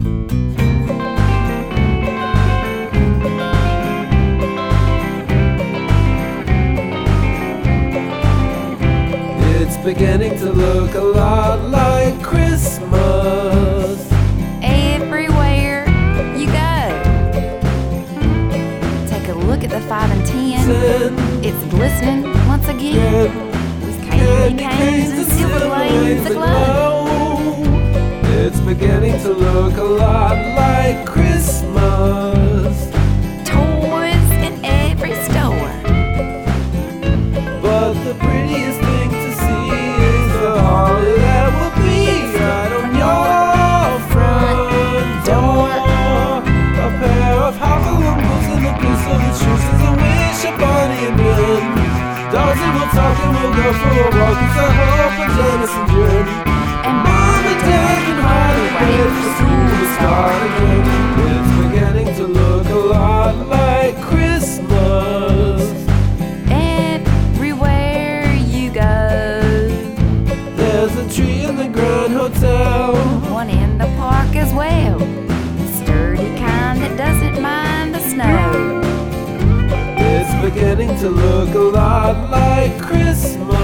It's beginning to look a lot like Christmas everywhere you go. Take a look at the 5 and 10. It's glistening once again with candy canes and silver lanes aglow. It's beginning to look a lot like Christmas. Toys in every store. But the prettiest thing to see is the holly that will be right on your front door. A pair of hobble boots and a piece of his shoes is a wish upon him. Dogs and we'll talk and we'll go for a walk. It's a hope and Jennison journey. And Mom and Dad can hardly wait for school to start again. It's beginning to look a lot like Christmas. everywhere you go. There's a tree in the Grand Hotel. One in the park as well. Sturdy kind that doesn't mind the snow. It's beginning to look a lot like Christmas.